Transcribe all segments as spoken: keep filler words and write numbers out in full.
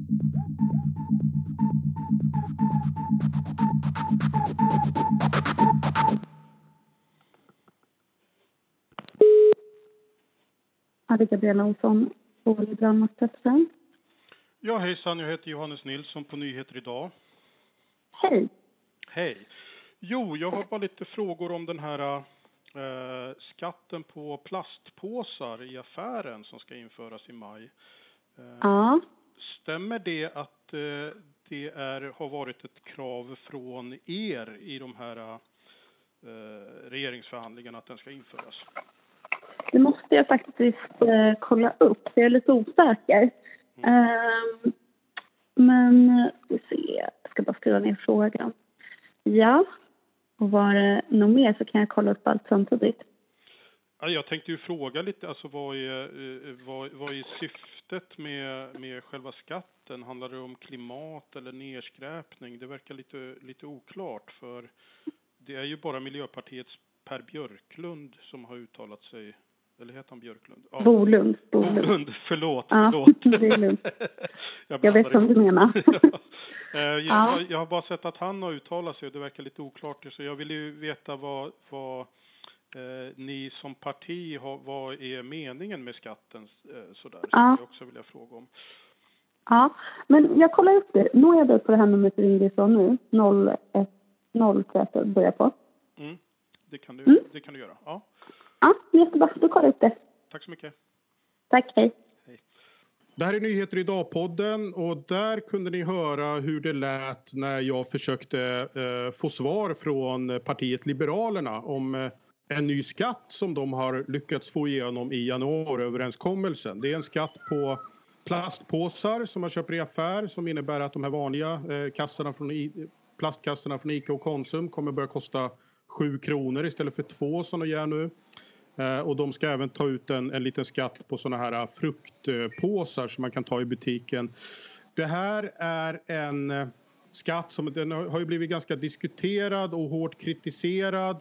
Ja, det är Gabriella Olsson på Liberalernas pressfond. Ja, hejsan. Jag heter Johannes Nilsson på Nyheter idag. Hej. Hej. Jo, jag har bara lite frågor om den här eh, skatten på plastpåsar i affären som ska införas i maj. Eh, Ja. Stämmer det att eh, det är, har varit ett krav från er i de här eh, regeringsförhandlingarna att den ska införas? Det måste jag faktiskt eh, kolla upp. Jag är lite osäker. Mm. Eh, men vi ser. Jag ska bara skriva ner frågan. Ja. Och var det något mer så kan jag kolla upp allt samtidigt. Ja, jag tänkte ju fråga lite. Alltså vad är, vad, vad är syftet med, med själva skatten? Handlar det om klimat eller nedskräpning? Det verkar lite, lite oklart. För det är ju bara Miljöpartiets Per Björklund som har uttalat sig. Eller heter han Björklund? Ja. Bolund. Bolund, Bolund förlåt. Ja, förlåt. det är lugnt. jag, jag vet vad du menar. jag, ja. jag, jag har bara sett att han har uttalat sig och det verkar lite oklart. Så jag vill ju veta vad, vad eh, ni som parti har, vad är meningen med skatten eh, sådär. Så ja. jag också vilja fråga om. Ja, men jag kollar upp det. Nu är jag där på det här numret du ringde ifrån nu. noll ett noll tre börjar på. Mm. Det kan du, mm. det kan du göra. Ja. Ja, jättebra. Då kollar jag upp det. Tack så mycket. Tack, hej. Hej. Det här är Nyheter idag-podden och där kunde ni höra hur det lät när jag försökte eh, få svar från partiet Liberalerna om eh, en ny skatt som de har lyckats få igenom i januariöverenskommelsen. Det är en skatt på plastpåsar som man köper i affär som innebär att de här vanliga eh, kassorna från I- plastkassorna från Ica och Konsum kommer börja kosta sju kronor istället för två som de gör nu. Eh, och de ska även ta ut en, en liten skatt på såna här fruktpåsar som man kan ta i butiken. Det här är en eh, skatt som den har ju blivit ganska diskuterad och hårt kritiserad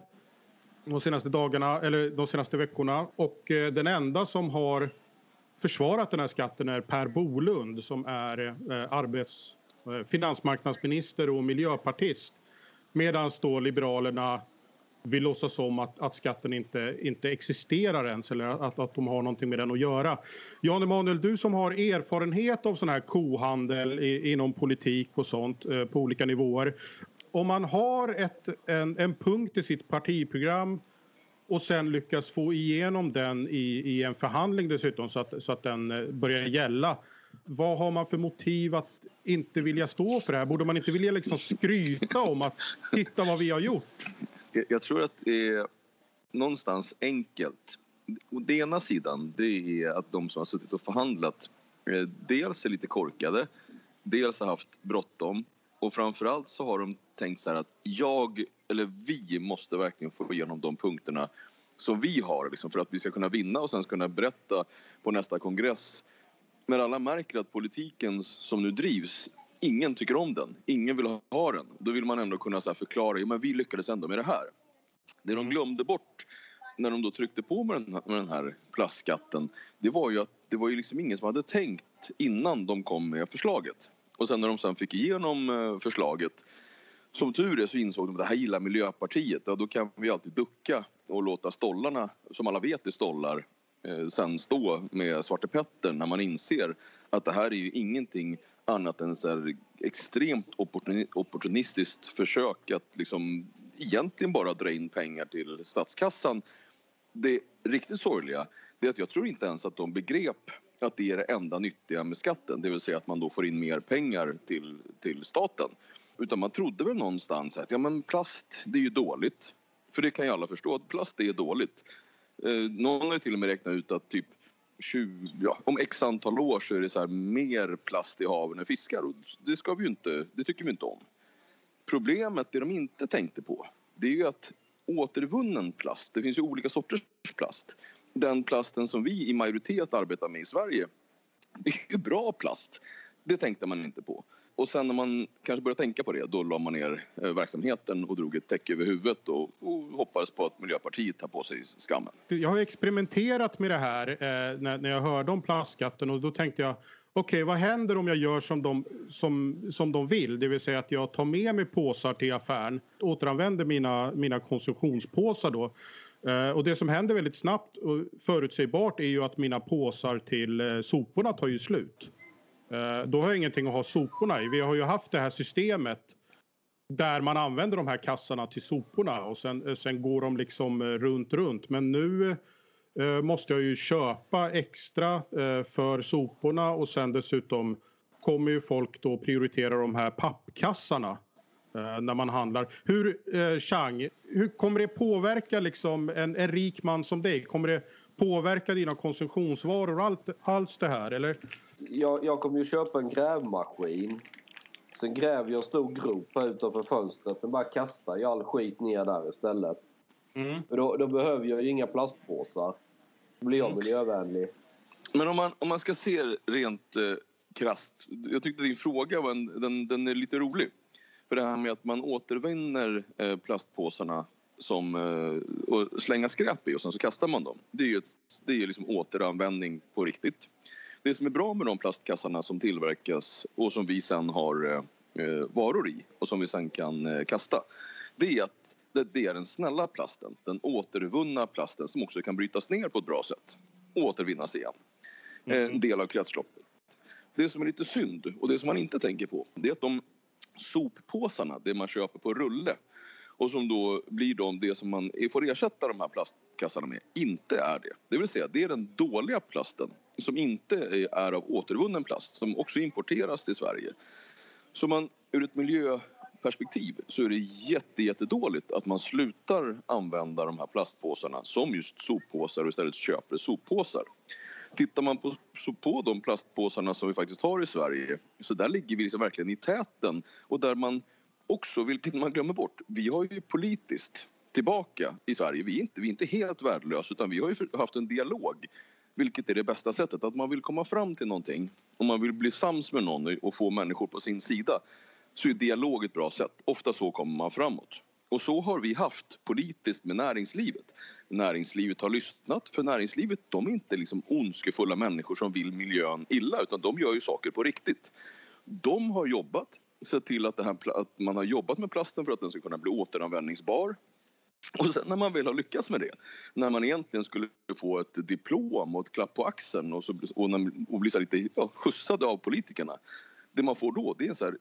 de senaste dagarna eller de senaste veckorna. Och eh, den enda som har försvarat den här skatten är Per Bolund som är eh, arbets, eh, finansmarknadsminister och miljöpartist. Medan då Liberalerna vill låtsas om att, att skatten inte, inte existerar ens eller att, att de har någonting med den att göra. Jan Emanuel, du som har erfarenhet av sån här kohandel i, inom politik och sånt eh, på olika nivåer. Om man har ett, en, en punkt i sitt partiprogram och sen lyckas få igenom den i, i en förhandling dessutom så att, så att den börjar gälla. Vad har man för motiv att inte vilja stå för det här? Borde man inte vilja liksom skryta om att titta vad vi har gjort? Jag tror att det är någonstans enkelt. Och det ena sidan det är att de som har suttit och förhandlat dels är lite korkade, dels har haft bråttom och framförallt så har de tänkt så här att jag eller vi måste verkligen få igenom de punkterna som vi har liksom, för att vi ska kunna vinna och sen ska kunna berätta på nästa kongress. Men alla märker att politiken som nu drivs, ingen tycker om den. Ingen vill ha den. Då vill man ändå kunna så här förklara, ja men vi lyckades ändå med det här. Det de glömde bort när de då tryckte på med den här, med den här plastskatten, det var ju att det var ju liksom ingen som hade tänkt innan de kom med förslaget. Och sen när de sen fick igenom förslaget, som tur är så insåg de att det här gillar Miljöpartiet. Ja, då kan vi alltid ducka och låta stollarna, som alla vet är stollar, eh, sen stå med Svarte Petter när man inser att det här är ju ingenting annat än så här extremt opportunistiskt försök att liksom egentligen bara dra in pengar till statskassan. Det riktigt sorgliga är att jag tror inte ens att de begrep att det är det enda nyttiga med skatten. Det vill säga att man då får in mer pengar till, till staten. Utan man trodde väl någonstans att ja, men plast det är ju dåligt. För det kan ju alla förstå att plast är dåligt. Eh, någon har ju till och med räknat ut att typ tjugo, ja, om x antal år så är det så här mer plast i haven än fiskar. Och det ska vi ju inte, det tycker vi inte om. Problemet det de inte tänkte på, det är ju att återvunnen plast, det finns ju olika sorters plast. Den plasten som vi i majoritet arbetar med i Sverige, det är ju bra plast. Det tänkte man inte på. och sen när man kanske började tänka på det, då la man ner eh, verksamheten och drog ett täcke över huvudet och, och hoppades på att Miljöpartiet tar på sig skammen. Jag har experimenterat med det här eh, när, när jag hörde om plastskatten, och då tänkte jag, okej, okay, vad händer om jag gör som de, som, som de vill? Det vill säga att jag tar med mig påsar till affären, återanvänder mina, mina konsumtionspåsar då. Eh, och det som händer väldigt snabbt och förutsägbart är ju att mina påsar till eh, soporna tar ju slut. Eh, då har jag ingenting att ha soporna i. Vi har ju haft det här systemet där man använder de här kassarna till soporna och sen, sen går de liksom runt runt. Men nu eh, måste jag ju köpa extra eh, för soporna, och sen dessutom kommer ju folk då prioritera de här pappkassarna eh, när man handlar. Hur, eh, Chang, hur kommer det påverka liksom en, en rik man som dig? Kommer det påverka dina konsumtionsvaror och allt, allt det här, eller? Jag, jag kommer ju köpa en grävmaskin. Sen gräver jag en stor grop här utanför fönstret. Sen bara kastar jag all skit ner där istället. Mm. Då, då behöver jag ju inga plastpåsar. Då blir jag miljövänlig. Men om man, om man ska se rent eh, krasst. Jag tyckte din fråga var en, den, den är lite rolig. För det här med att man återvinner eh, plastpåsarna som, eh, och slänga skräp i och sen så kastar man dem. Det är ju ett, det är liksom återanvändning på riktigt. Det som är bra med de plastkassarna som tillverkas och som vi sen har eh, varor i och som vi sen kan eh, kasta, det är att det, det är den snälla plasten, den återvunna plasten som också kan brytas ner på ett bra sätt och återvinnas igen. Mm. En del av kretsloppet. Det som är lite synd och det som man inte tänker på, det är att de soppåsarna, det man köper på rulle och som då blir de, det som man får ersätta de här plastkassarna med, inte är det. Det vill säga, det är den dåliga plasten som inte är av återvunnen plast, som också importeras till Sverige. Så man, ur ett miljöperspektiv så är det jätte, jättedåligt att man slutar använda de här plastpåsarna som just soppåsar och istället köper soppåsar. Tittar man på, på de plastpåsarna som vi faktiskt har i Sverige, så där ligger vi liksom verkligen i täten, och där man också, vilket man glömmer bort, vi har ju politiskt tillbaka i Sverige. Vi är inte, vi är inte helt värdelösa, utan vi har ju haft en dialog. Vilket är det bästa sättet, att man vill komma fram till någonting. Om man vill bli sams med någon och få människor på sin sida, så är dialog ett bra sätt. Ofta så kommer man framåt. Och så har vi haft politiskt med näringslivet. Näringslivet har lyssnat, för näringslivet, de är inte liksom ondskefulla människor som vill miljön illa, utan de gör ju saker på riktigt. De har jobbat, sett till att, det här, att man har jobbat med plasten för att den ska kunna bli återanvändningsbar. Och sen när man väl har lyckats med det, när man egentligen skulle få ett diplom och ett klapp på axeln och, så, och, när, och bli så lite ja, skjutsade av politikerna, det man får då, det är en så här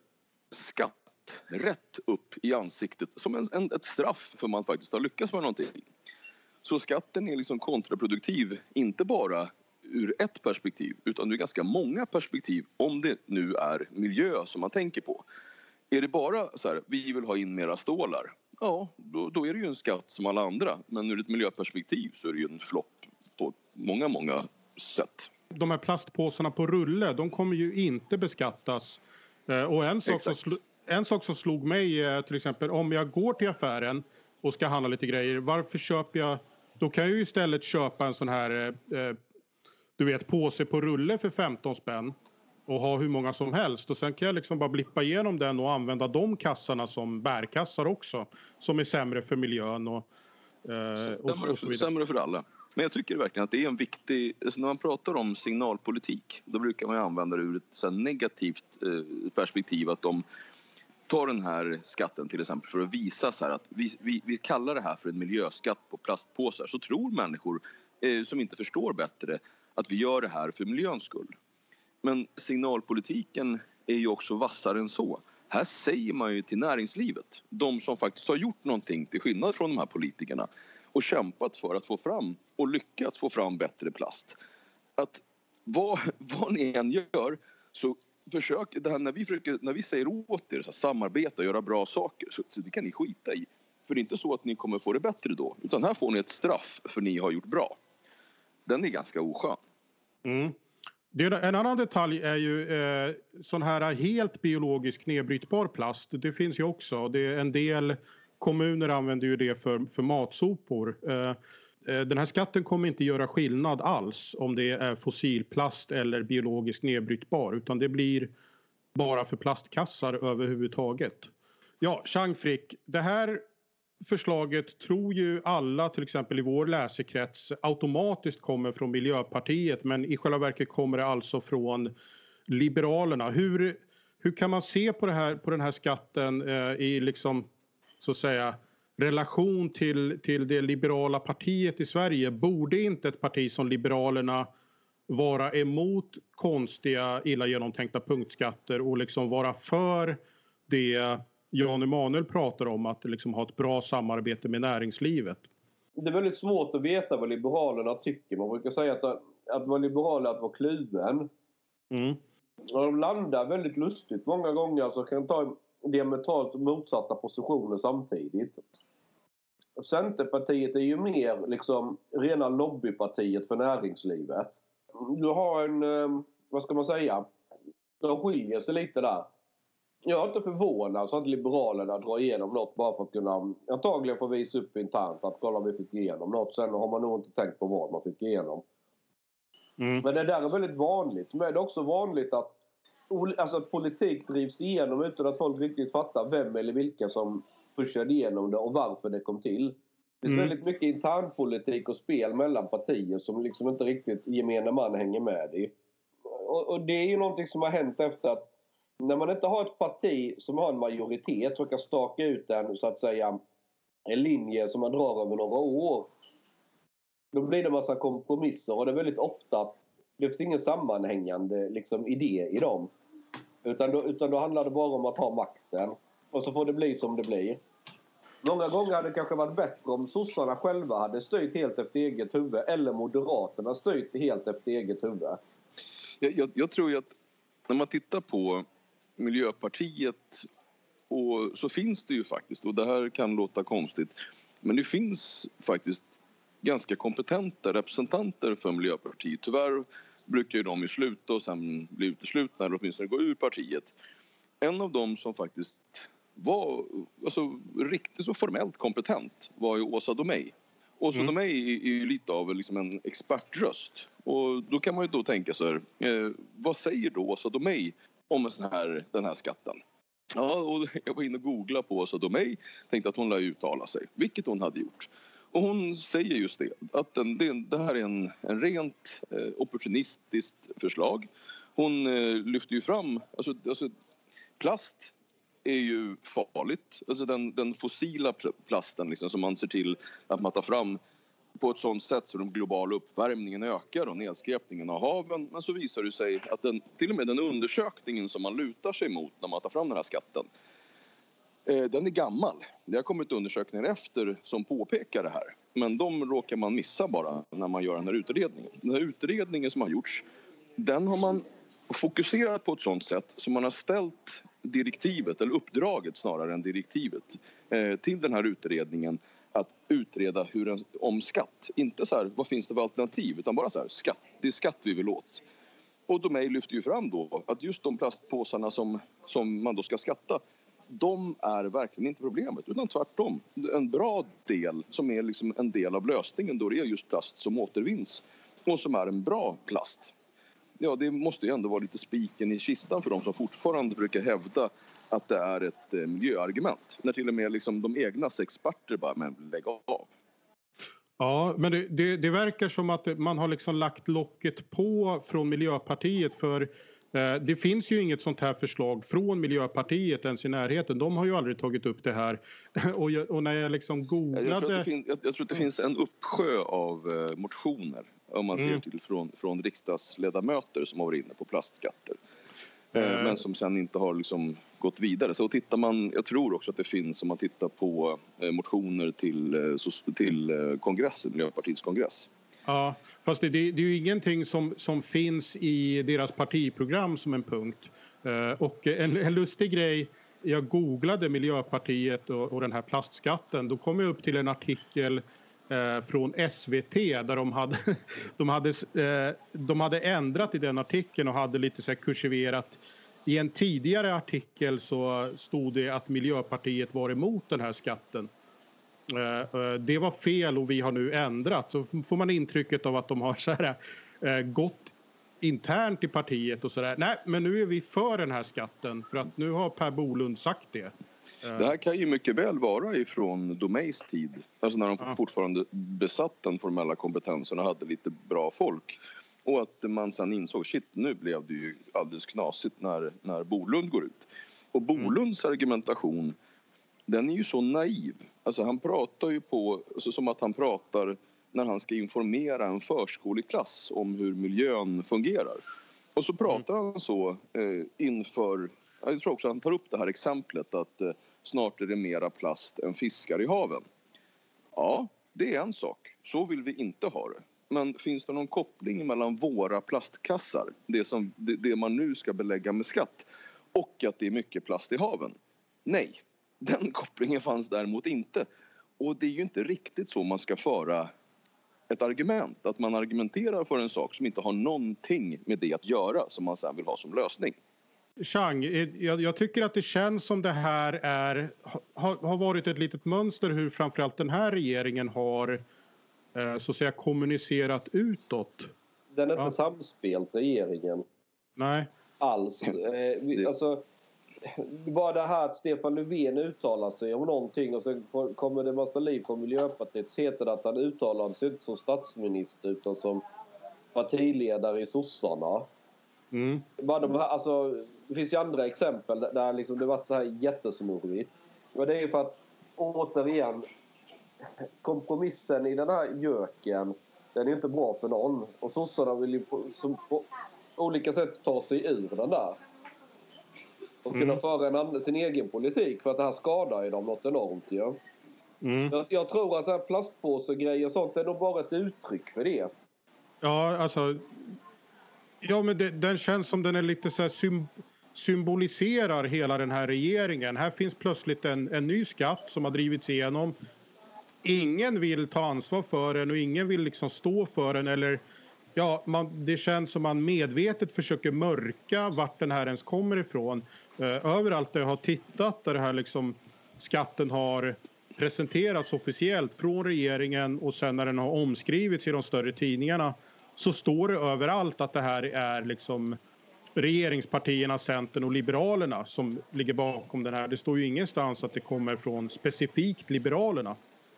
skatt rätt upp i ansiktet som en, en, ett straff för man faktiskt har lyckats med någonting. Så skatten är liksom kontraproduktiv, inte bara ur ett perspektiv utan ur ganska många perspektiv, om det nu är miljö som man tänker på. Är det bara så här, vi vill ha in mera stålar, ja, då, då är det ju en skatt som alla andra. Men ur ett miljöperspektiv så är det ju en flopp på många, många sätt. De här plastpåsarna på rulle, de kommer ju inte beskattas. Och en sak, som, sl- en sak som slog mig är till exempel, om jag går till affären och ska handla lite grejer, varför köper jag, då kan jag ju istället köpa en sån här, eh, du vet, påse på rulle för femton spänn. Och ha hur många som helst. Och sen kan jag liksom bara blippa igenom den och använda de kassarna som bärkassar också. Som är sämre för miljön och, eh, sämre, och, så, och så vidare. Sämre för alla. Men jag tycker verkligen att det är en viktig... Alltså när man pratar om signalpolitik, då brukar man använda det ur ett så här negativt eh, perspektiv. Att de tar den här skatten till exempel för att visa så här att vi, vi, vi kallar det här för en miljöskatt på plastpåsar. Så tror människor eh, som inte förstår bättre att vi gör det här för miljöns skull. Men signalpolitiken är ju också vassare än så. Här säger man ju till näringslivet, de som faktiskt har gjort någonting till skillnad från de här politikerna och kämpat för att få fram och lyckats få fram bättre plast. Att vad, vad ni än gör, så försök, det här, när, vi försöker, när vi säger åt er, så här, samarbeta och göra bra saker, så, så det kan ni skita i. För det är inte så att ni kommer få det bättre då, utan här får ni ett straff för ni har gjort bra. Den är ganska oskön. Mm. Det, en annan detalj är ju eh, sån här helt biologisk nedbrytbar plast. Det finns ju också. Det är en del kommuner använder ju det för, för matsopor. Eh, den här skatten kommer inte göra skillnad alls om det är fossilplast eller biologiskt nedbrytbar. Utan det blir, bara för plastkassar överhuvudtaget. Ja, Chang Frick, det här förslaget tror ju alla, till exempel i vår läsekrets, automatiskt kommer från Miljöpartiet, men i själva verket kommer det alltså från Liberalerna. Hur, hur kan man se på, det här, på den här skatten eh, i liksom, så att säga, relation till, till det liberala partiet i Sverige? Borde inte ett parti som Liberalerna vara emot konstiga, illa genomtänkta punktskatter och liksom vara för det Jan Emanuel pratar om, att liksom ha ett bra samarbete med näringslivet? Det är väldigt svårt att veta vad Liberalerna tycker. Man brukar säga att, att vara liberal är att vara kluven. Mm. Och de landar väldigt lustigt. Många gånger så kan de ta diametralt motsatta positioner samtidigt. Centerpartiet är ju mer liksom rena lobbypartiet för näringslivet. Du har en, vad ska man säga, de skiljer sig lite där. Jag är inte förvånad så att Liberalerna drar igenom något bara för att kunna antagligen få visa upp internt att kolla vi fick igenom något. Sen har man nog inte tänkt på vad man fick igenom. Mm. Men det där är väldigt vanligt. Men det är också vanligt att, alltså att politik drivs igenom utan att folk riktigt fattar vem eller vilka som pushade igenom det och varför det kom till. Det är mm. väldigt mycket internpolitik och spel mellan partier som liksom inte riktigt gemene man hänger med i. Och, och det är ju någonting som har hänt efter att när man inte har ett parti som har en majoritet som kan staka ut en, så att säga, en linje som man drar över några år. Då blir det en massa kompromisser och det är väldigt ofta, det finns ingen sammanhängande liksom, idé i dem. Utan då, utan då handlar det bara om att ha makten. Och så får det bli som det blir. Många gånger hade det kanske varit bättre om sossarna själva hade styrt helt efter eget huvud. Eller Moderaterna styrt helt efter eget huvud. Jag, jag, jag tror ju att när man tittar på Miljöpartiet och så finns det ju faktiskt, och det här kan låta konstigt, men det finns faktiskt ganska kompetenta representanter för Miljöpartiet. Tyvärr brukar ju de ju sluta och sen bli uteslutna eller åtminstone gå ur partiet. En av dem som faktiskt var alltså, riktigt så formellt kompetent var ju Åsa Domeij. Åsa mm. Domeij är ju lite av liksom en expertröst. Och då kan man ju då tänka så här, eh, vad säger då Åsa Domeij om en sån här, den här skatten? Ja, och jag var inne och googlade på Åsa Domeij, tänkte att hon lär uttala sig, vilket hon hade gjort. Och hon säger just det, att den, det, det här är en, en rent eh, opportunistiskt förslag. Hon eh, lyfter ju fram, alltså, alltså plast är ju farligt. Alltså den, den fossila plasten liksom, som man ser till att man tar fram på ett sådant sätt så den globala uppvärmningen ökar och nedskräpningen av haven. Men så visar det sig att den, till och med den undersökningen som man lutar sig mot när man tar fram den här skatten, eh, den är gammal. Det har kommit undersökningar efter som påpekar det här. Men de råkar man missa bara när man gör den här utredningen. Den här utredningen som har gjorts, den har man fokuserat på ett sådant sätt som man har ställt direktivet, eller uppdraget snarare än direktivet, eh, till den här utredningen att utreda hur en, om skatt. Inte så här, vad finns det för alternativ, utan bara så här, skatt. Det är skatt vi vill åt. Och Domeij lyfter ju fram då att just de plastpåsarna som, som man då ska skatta, de är verkligen inte problemet, utan tvärtom. En bra del som är liksom en del av lösningen då det är just plast som återvinns och som är en bra plast. Ja, det måste ju ändå vara lite spiken i kistan för de som fortfarande brukar hävda att det är ett eh, miljöargument. När till och med liksom de egna experter bara, men lägg av. Ja, men det, det, det verkar som att man har liksom lagt locket på från Miljöpartiet, för eh, det finns ju inget sånt här förslag från Miljöpartiet ens i närheten. De har ju aldrig tagit upp det här. och, jag, och när jag liksom googlade... Jag tror att det, fin- jag, jag tror att det finns en uppsjö av eh, motioner, om man ser mm. till från, från riksdagsledamöter som har varit inne på plastskatter. Mm. Men som sen inte har liksom gått vidare. Så tittar man, jag tror också att det finns, om man tittar på motioner till, till kongressen, Miljöpartiets kongress. Ja, fast det, det är ju ingenting som, som finns i deras partiprogram som en punkt. Och en, en lustig grej, jag googlade Miljöpartiet och, och den här plastskatten. Då kom jag upp till en artikel eh, från S V T där de hade, de, hade, eh, de hade ändrat i den artikeln och hade lite så här kursiverat. I en tidigare artikel så stod det att Miljöpartiet var emot den här skatten. Eh, det var fel och vi har nu ändrat. Så får man intrycket av att de har så här, eh, gått internt i partiet och sådär. Nej, men nu är vi för den här skatten för att nu har Per Bolund sagt det. Det här kan ju mycket väl vara ifrån Domeijs tid. Alltså när de ja. fortfarande besatt den formella kompetensen och hade lite bra folk. Och att man sen insåg, shit, nu blev det ju alldeles knasigt när, när Bolund går ut. Och Bolunds mm. argumentation, den är ju så naiv. Alltså han pratar ju på, alltså som att han pratar när han ska informera en förskoleklass om hur miljön fungerar. Och så pratar mm. han så eh, inför, jag tror också han tar upp det här exemplet att eh, snart är det mera plast än fiskar i haven. Ja, det är en sak. Så vill vi inte ha det. Men finns det någon koppling mellan våra plastkassar, det, som, det, det man nu ska belägga med skatt, och att det är mycket plast i haven? Nej, den kopplingen fanns däremot inte. Och det är ju inte riktigt så man ska föra ett argument. Att man argumenterar för en sak som inte har någonting med det att göra som man sen vill ha som lösning. Chang, jag, jag tycker att det känns som det här är, har, har varit ett litet mönster hur framförallt den här regeringen har eh, så att säga kommunicerat utåt. Den är inte ja. samspelt, regeringen. Nej. Alls. Eh, vi, alltså, bara det här att Stefan Löfven uttalar sig om någonting och sen kommer det massa liv på Miljöpartiet, så heter det att han uttalar sig inte som statsminister utan som partiledare i sossarna. Mm. Bara de här, alltså, det finns ju andra exempel där, där liksom det varit så här jättesnurrigt. Och det är ju för att återigen kompromissen i den här göken, den är inte bra för någon. Och sossarna vill ju på, som, på olika sätt ta sig ur den där. Och kunna mm. föra en annan, sin egen politik. För att det här skadar ju dem något enormt. Ja. Mm. Jag, jag tror att det här plastpåsegrejer och sånt är nog bara ett uttryck för det. Ja, alltså... Ja, men det, den känns som den är lite så här sym, symboliserar hela den här regeringen. Här finns plötsligt en, en ny skatt som har drivits igenom. Ingen vill ta ansvar för den och ingen vill liksom stå för den. Eller, ja, man, det känns som man medvetet försöker mörka vart den här ens kommer ifrån. Eh, överallt där jag har tittat där det här liksom, skatten har presenterats officiellt från regeringen och sen när den har omskrivits i de större tidningarna, så står det överallt att det här är liksom regeringspartierna, Centern och Liberalerna som ligger bakom den här. Det står ju ingenstans att det kommer från specifikt Liberalerna.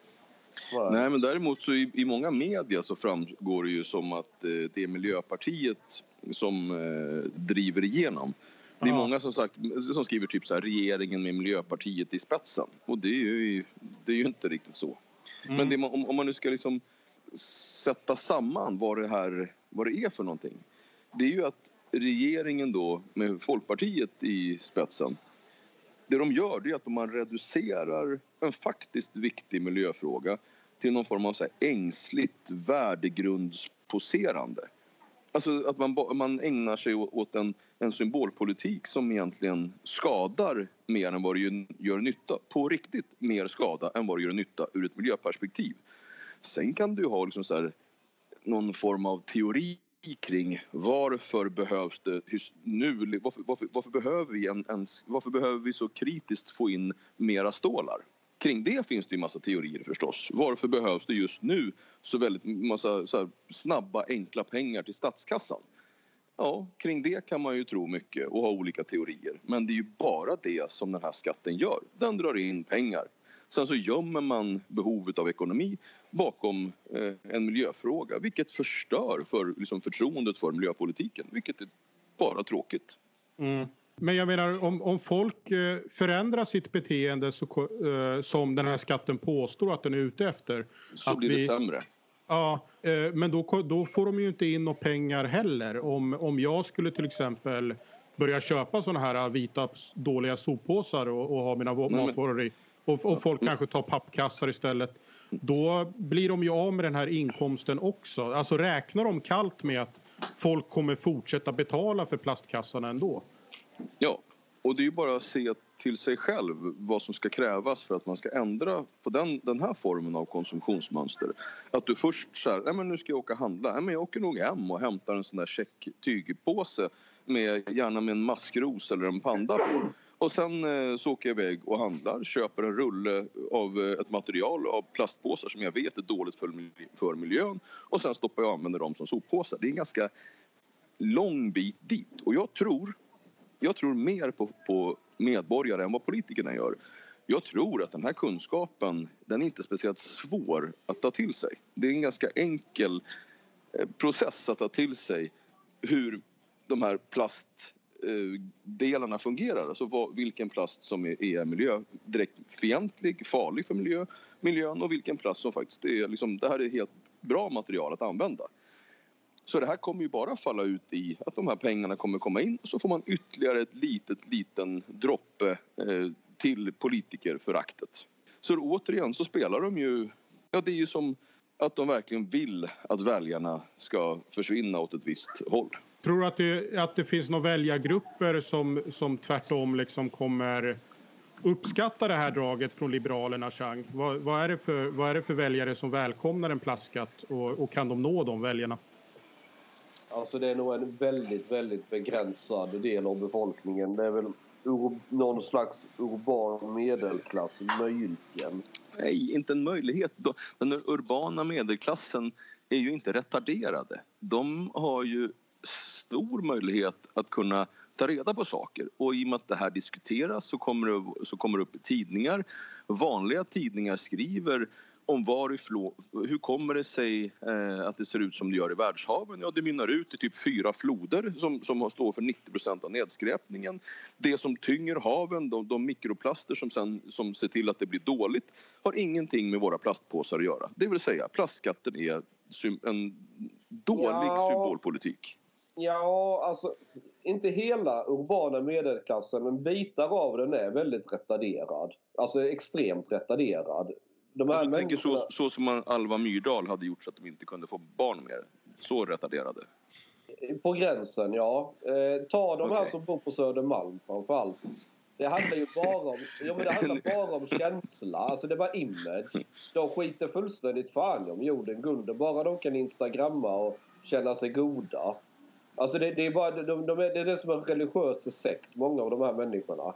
Nej, men däremot så i, i många media så framgår det ju som att eh, det är Miljöpartiet som eh, driver igenom. Det är ja. många som, sagt, som skriver typ så här, regeringen med Miljöpartiet i spetsen. Och det är ju, det är ju inte riktigt så. Mm. Men det, om, om man nu ska liksom sätta samman vad det här vad det är för någonting. Det är ju att regeringen då med Folkpartiet i spetsen, det de gör det är att man reducerar en faktiskt viktig miljöfråga till någon form av så här ängsligt värdegrundsposerande. Alltså att man, man ägnar sig åt en, en symbolpolitik som egentligen skadar mer än vad det gör nytta. På riktigt mer skada än vad det gör nytta ur ett miljöperspektiv. Sen kan du ha liksom så här, någon form av teori kring varför behövs det nu, varför, varför, varför, behöver vi en, en, varför behöver vi så kritiskt få in mera stålar? Kring det finns det ju massa teorier förstås. Varför behövs det just nu så väldigt massa så här, snabba enkla pengar till statskassan? Ja, kring det kan man ju tro mycket och ha olika teorier. Men det är ju bara det som den här skatten gör. Den drar in pengar. Sen så gömmer man behovet av ekonomi bakom eh, en miljöfråga. Vilket förstör för liksom, förtroendet för miljöpolitiken. Vilket är bara tråkigt. Mm. Men jag menar om, om folk eh, förändrar sitt beteende så, eh, som den här skatten påstår att den är ute efter. Så blir det vi, sämre. Ja, eh, men då, då får de ju inte in några pengar heller. Om, om jag skulle till exempel börja köpa såna här vita dåliga soppåsar och, och ha mina Nej, matvaror i. Och, och folk kanske tar pappkassar istället. Då blir de ju av med den här inkomsten också. Alltså räknar de kallt med att folk kommer fortsätta betala för plastkassarna ändå? Ja, och det är ju bara att se till sig själv vad som ska krävas för att man ska ändra på den, den här formen av konsumtionsmönster. Att du först så här, nej men nu ska jag åka och handla. Nej men jag åker nog hem och hämtar en sån där check tygpåse med, gärna med en maskros eller en panda på. Och sen eh, så åker jag iväg och handlar, köper en rulle av eh, ett material av plastpåsar som jag vet är dåligt för, för miljön. Och sen stoppar jag och använder dem som soppåsar. Det är en ganska lång bit dit. Och jag tror, jag tror mer på, på medborgare än vad politikerna gör. Jag tror att den här kunskapen, den är inte speciellt svår att ta till sig. Det är en ganska enkel process att ta till sig hur de här plastdelarna fungerar. Alltså vad, vilken plast som är, är miljö, direkt fientlig, farlig för miljö, miljön och vilken plast som faktiskt är, liksom, det här är helt bra material att använda. Så det här kommer ju bara falla ut i att de här pengarna kommer komma in och så får man ytterligare ett litet, liten droppe eh, till politikerföraktet. Så då, återigen så spelar de ju, ja det är ju som att de verkligen vill att väljarna ska försvinna åt ett visst håll. Tror du att det, att det finns några väljargrupper som, som tvärtom liksom kommer uppskatta det här draget från Liberalerna, Chang? Vad, vad, är det för, vad är det för väljare som välkomnar en plastskatt och, och kan de nå de väljarna? Alltså det är nog en väldigt, väldigt begränsad del av befolkningen. Det är väl ur, någon slags urban medelklass möjligen. Nej, inte en möjlighet. Den urbana medelklassen är ju inte retarderade. De har ju stor möjlighet att kunna ta reda på saker. Och i och med att det här diskuteras så kommer det, så kommer det upp i tidningar. Vanliga tidningar skriver om varifrån, hur kommer det sig eh, att det ser ut som det gör i världshaven? Ja, det mynnar ut i typ fyra floder som, som står för nittio procent av nedskräpningen. Det som tynger haven, de, de mikroplaster som, sen, som ser till att det blir dåligt, har ingenting med våra plastpåsar att göra. Det vill säga, plastskatten är sym, en dålig ja, symbolpolitik. Ja, alltså inte hela urbana medelklassen, men bitar av den är väldigt retarderad. Alltså extremt retarderad. De här jag tänker så, så som Alva Myrdal hade gjort så att de inte kunde få barn mer. Så retarderade. På gränsen, ja. Eh, ta de här okay. som bor på Södermalm framförallt. Det handlar ju bara om, ja, men det handlar bara om känsla. Alltså det var image. De skiter fullständigt fan om jorden gunder. Bara de kan instagramma och känna sig goda. Alltså det, det är bara de, de är, det är det som en religiös sekt, många av de här människorna.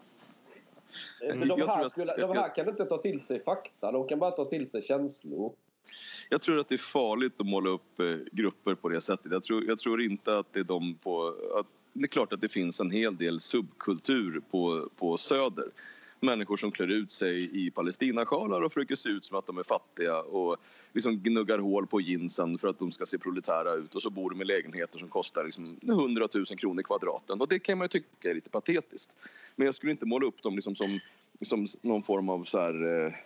Mm. De, här skulle, de här kan inte ta till sig fakta, de kan bara ta till sig känslor. Jag tror att det är farligt att måla upp eh, grupper på det sättet. Jag tror, jag tror inte att det är de på... Att, det är klart att det finns en hel del subkultur på, på söder. Människor som klär ut sig i palestinasjalar och försöker se ut som att de är fattiga och liksom gnuggar hål på jeansen för att de ska se proletära ut. Och så bor de i lägenheter som kostar liksom hundratusen kronor kvadraten. Och det kan man ju tycka är lite patetiskt. Men jag skulle inte måla upp dem liksom som, som någon form av så här... Eh,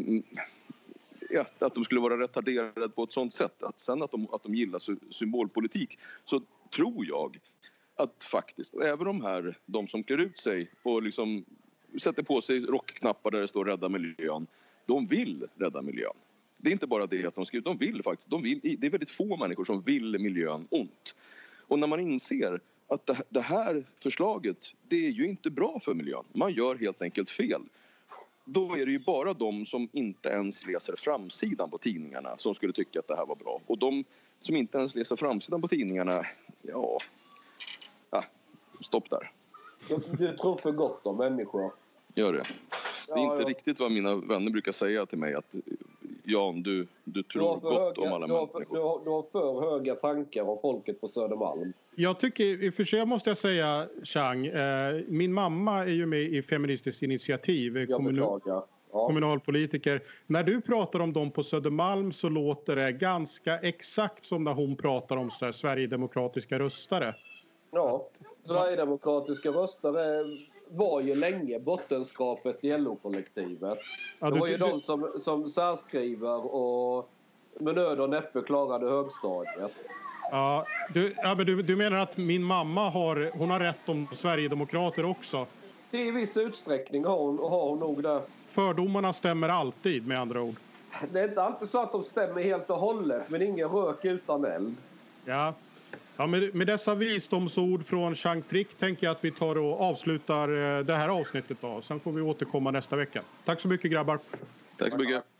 ja, att de skulle vara retarderade på ett sånt sätt. Att sen att de, att de gillar symbolpolitik, så tror jag att faktiskt, även de här, de som klär ut sig och liksom sätter på sig rockknappar där det står rädda miljön, de vill rädda miljön. Det är inte bara det att de skriver, de vill faktiskt, de vill, det är väldigt få människor som vill miljön ont. Och när man inser att det här förslaget, det är ju inte bra för miljön, man gör helt enkelt fel, då är det ju bara de som inte ens läser framsidan på tidningarna som skulle tycka att det här var bra. Och de som inte ens läser framsidan på tidningarna, ja, ja stopp där. Du tror för gott om människor. Gör det. Det är ja, inte ja. riktigt vad mina vänner brukar säga till mig, att Jan, du, du tror du gott höga, om alla du har, människor. Du har, du har för höga tankar om folket på Södermalm. Jag tycker, i och för sig måste jag säga, Chang, eh, min mamma är ju med i Feministiskt initiativ, jag kommun- beklagar. Ja. kommunalpolitiker. När du pratar om dem på Södermalm så låter det ganska exakt som när hon pratar om så här, Sverigedemokratiska röstare. Ja, Sverigedemokratiska röstare var ju länge bottenskapet i L O-kollektivet. Ja, det var du, ju du, de som, som särskriver och med nöd och näppe klarade högstadiet. ja, du, ja, men du, du menar att min mamma har, hon har rätt om Sverigedemokrater också? I viss utsträckning har hon, har hon nog det. Fördomarna stämmer alltid, med andra ord. Det är inte alltid så att de stämmer helt och hållet, men ingen rök utan eld. Ja, ja med, med dessa visdomsord från Chang Frick tänker jag att vi tar och avslutar det här avsnittet då. Sen får vi återkomma nästa vecka. Tack så mycket, grabbar. Tack så mycket.